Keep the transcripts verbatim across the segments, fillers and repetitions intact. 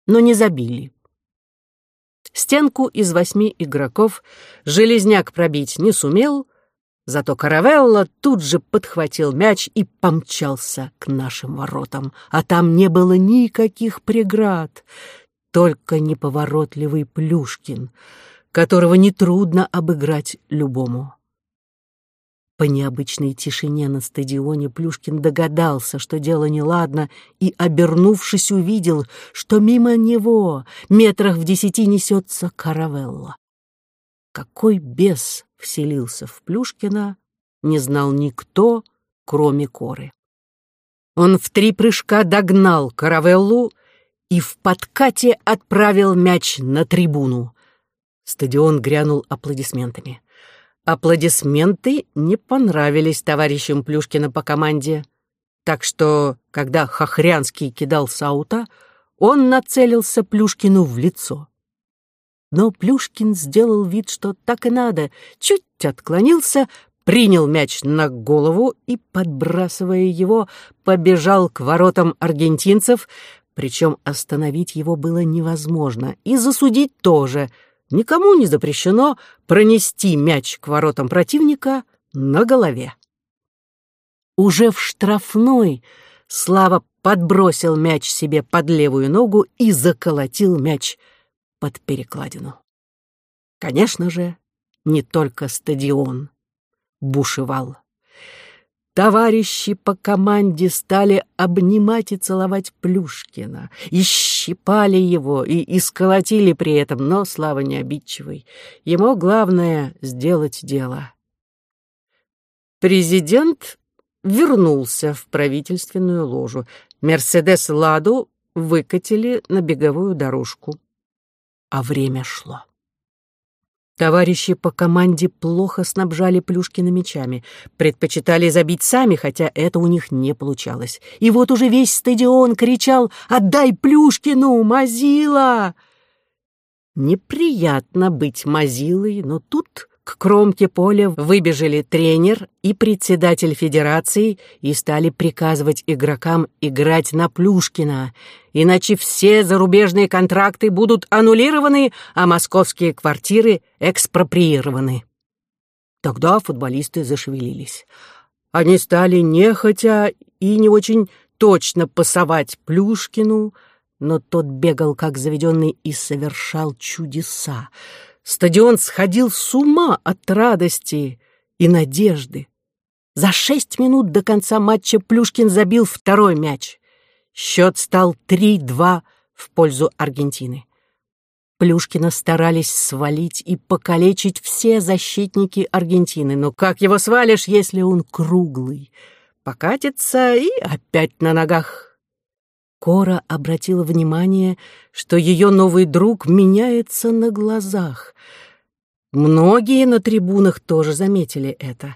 но не забили. Стенку из восьми игроков Железняк пробить не сумел, зато Каравелла тут же подхватил мяч и помчался к нашим воротам, а там не было никаких преград, только неповоротливый Плюшкин, которого нетрудно обыграть любому. По необычной тишине на стадионе Плюшкин догадался, что дело неладно, и, обернувшись, увидел, что мимо него метрах в десяти несется Каравелла. Какой бес вселился в Плюшкина, не знал никто, кроме Коры. Он в три прыжка догнал Каравеллу и в подкате отправил мяч на трибуну. Стадион грянул аплодисментами. Аплодисменты не понравились товарищам Плюшкина по команде, так что, когда Хохрянский кидал с аута, он нацелился Плюшкину в лицо. Но Плюшкин сделал вид, что так и надо, чуть отклонился, принял мяч на голову и, подбрасывая его, побежал к воротам аргентинцев, причем остановить его было невозможно, и засудить тоже. Никому не запрещено пронести мяч к воротам противника на голове. Уже в штрафной Слава подбросил мяч себе под левую ногу и заколотил мяч под перекладину. Конечно же, не только стадион бушевал. Товарищи по команде стали обнимать и целовать Плюшкина, и щипали его, и исколотили при этом, но Слава не обидчивый. Ему главное — сделать дело. Президент вернулся в правительственную ложу. «Мерседес Ладу» выкатили на беговую дорожку. А время шло. Товарищи по команде плохо снабжали Плюшкина мячами, предпочитали забить сами, хотя это у них не получалось. И вот уже весь стадион кричал: «Отдай Плюшкину, мазила!» Неприятно быть мазилой, но тут к кромке поля выбежали тренер и председатель федерации и стали приказывать игрокам играть на Плюшкина, иначе все зарубежные контракты будут аннулированы, а московские квартиры экспроприированы. Тогда футболисты зашевелились. Они стали нехотя и не очень точно пасовать Плюшкину, но тот бегал как заведенный и совершал чудеса. Стадион сходил с ума от радости и надежды. За шесть минут до конца матча Плюшкин забил второй мяч. Счет стал три-два в пользу Аргентины. Плюшкина старались свалить и покалечить все защитники Аргентины, но как его свалишь, если он круглый? Покатится и опять на ногах. Кора обратила внимание, что ее новый друг меняется на глазах. Многие на трибунах тоже заметили это.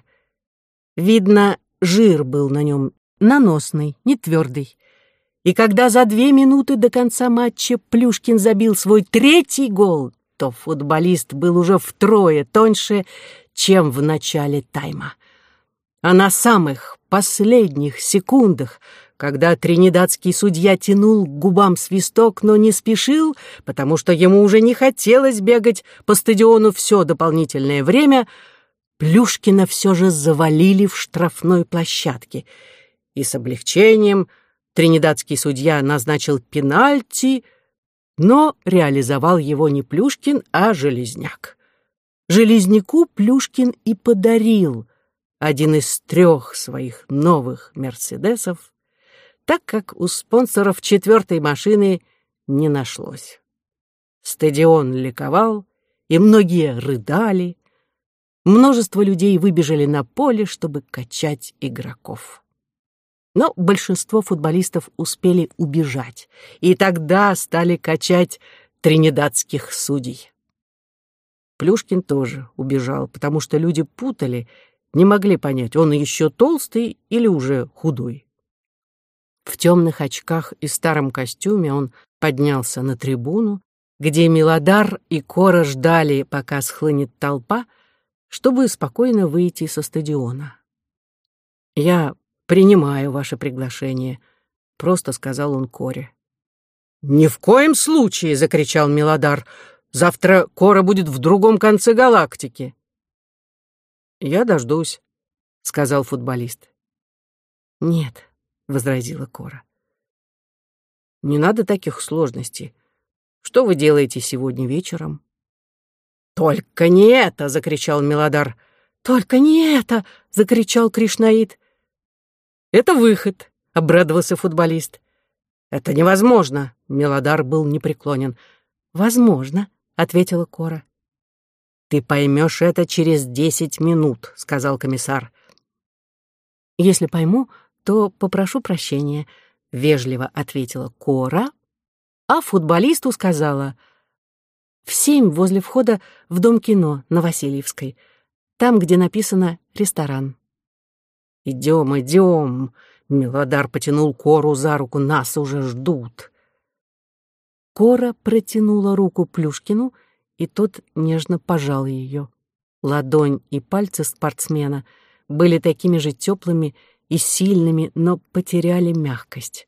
Видно, жир был на нем наносный, не твердый. И когда за две минуты до конца матча Плюшкин забил свой третий гол, то футболист был уже втрое тоньше, чем в начале тайма. А на самых последних секундах, когда тринидадский судья тянул к губам свисток, но не спешил, потому что ему уже не хотелось бегать по стадиону все дополнительное время, Плюшкина все же завалили в штрафной площадке. И с облегчением тринидадский судья назначил пенальти, но реализовал его не Плюшкин, а Железняк. Железняку Плюшкин и подарил один из трех своих новых «Мерседесов», так как у спонсоров четвертой машины не нашлось. Стадион ликовал, и многие рыдали. Множество людей выбежали на поле, чтобы качать игроков. Но большинство футболистов успели убежать, и тогда стали качать тринидадских судей. Плюшкин тоже убежал, потому что люди путали, не могли понять, он еще толстый или уже худой. В темных очках и старом костюме он поднялся на трибуну, где Милодар и Кора ждали, пока схлынет толпа, чтобы спокойно выйти со стадиона. «Я принимаю ваше приглашение», — просто сказал он Коре. «Ни в коем случае!» — закричал Милодар. «Завтра Кора будет в другом конце галактики». «Я дождусь», — сказал футболист. «Нет», — возразила Кора. «Не надо таких сложностей. Что вы делаете сегодня вечером?» «Только не это!» — закричал Милодар. «Только не это!» — закричал Кришнаид. «Это выход!» — обрадовался футболист. «Это невозможно!» — Милодар был непреклонен. «Возможно!» — ответила Кора. «Ты поймешь это через десять минут», — сказал комиссар. «Если пойму, то попрошу прощения», — вежливо ответила Кора, а футболисту сказала: «В семь возле входа в Дом кино на Васильевской, там, где написано «ресторан». «Идем, идем», — Милодар потянул Кору за руку, — «нас уже ждут». Кора протянула руку Плюшкину, и тот нежно пожал ее. Ладонь и пальцы спортсмена были такими же теплыми и сильными, но потеряли мягкость.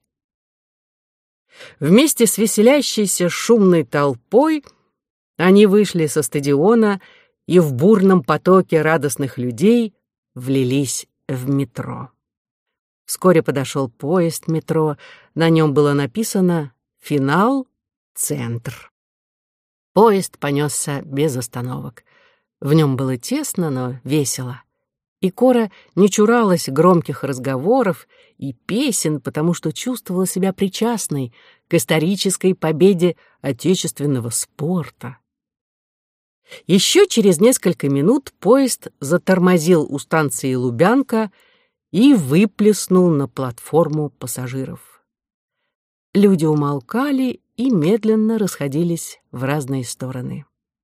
Вместе с веселящейся шумной толпой они вышли со стадиона и в бурном потоке радостных людей влились в метро. Вскоре подошел поезд метро, на нем было написано «Финал, центр». Поезд понесся без остановок. В нем было тесно, но весело. И Кора не чуралась громких разговоров и песен, потому что чувствовала себя причастной к исторической победе отечественного спорта. Еще через несколько минут поезд затормозил у станции Лубянка и выплеснул на платформу пассажиров. Люди умолкали и медленно расходились в разные стороны.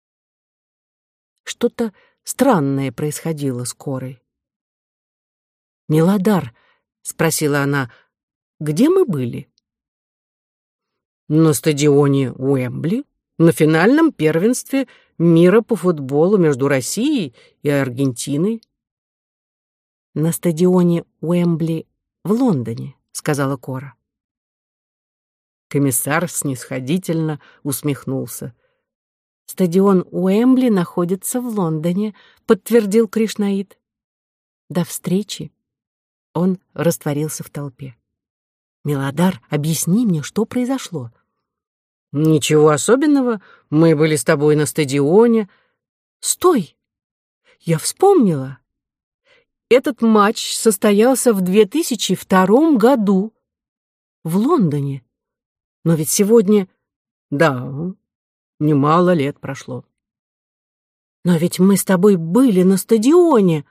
Что-то странное происходило с Корой. «Милодар», — спросила она, — «где мы были?» «На стадионе Уэмбли, на финальном первенстве мира по футболу между Россией и Аргентиной». «На стадионе Уэмбли в Лондоне», — сказала Кора. Комиссар снисходительно усмехнулся. «Стадион Уэмбли находится в Лондоне», — подтвердил Кришнаид. «До встречи». Он растворился в толпе. «Милодар, объясни мне, что произошло?» «Ничего особенного. Мы были с тобой на стадионе». «Стой! Я вспомнила. Этот матч состоялся в две тысячи втором году в Лондоне. Но ведь сегодня...» «Да, немало лет прошло». «Но ведь мы с тобой были на стадионе».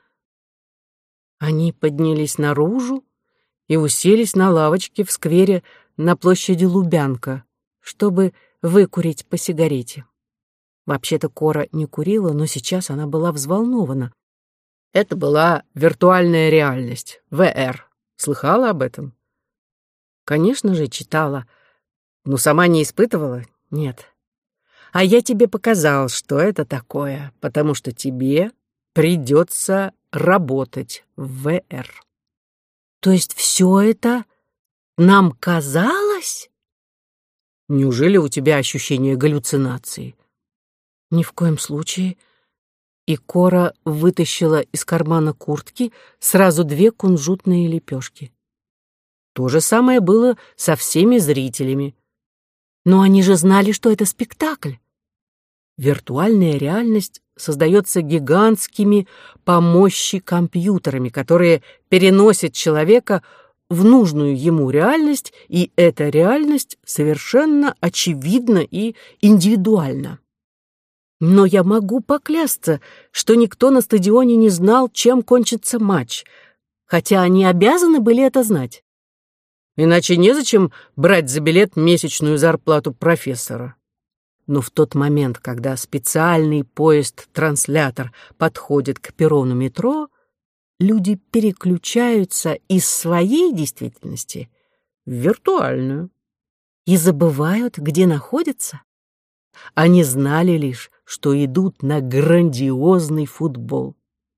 Они поднялись наружу и уселись на лавочке в сквере на площади Лубянка, чтобы выкурить по сигарете. Вообще-то Кора не курила, но сейчас она была взволнована. Это была виртуальная реальность, вэ эр. Слыхала об этом? Конечно же, читала, но сама не испытывала? Нет. А я тебе показал, что это такое, потому что тебе придется работать в вэ эр. То есть все это нам казалось? Неужели у тебя ощущение галлюцинации? Ни в коем случае. И Кора вытащила из кармана куртки сразу две кунжутные лепешки. То же самое было со всеми зрителями. Но они же знали, что это спектакль. Виртуальная реальность создается гигантскими по мощи компьютерами, которые переносят человека в нужную ему реальность, и эта реальность совершенно очевидна и индивидуальна. Но я могу поклясться, что никто на стадионе не знал, чем кончится матч, хотя они обязаны были это знать. Иначе незачем брать за билет месячную зарплату профессора. Но в тот момент, когда специальный поезд-транслятор подходит к перрону метро, люди переключаются из своей действительности в виртуальную и забывают, где находятся. Они знали лишь, что идут на грандиозный футбол.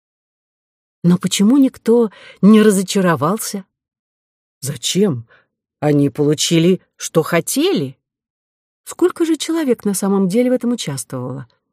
Но почему никто не разочаровался? Зачем? Они получили, что хотели. Сколько же человек на самом деле в этом участвовало?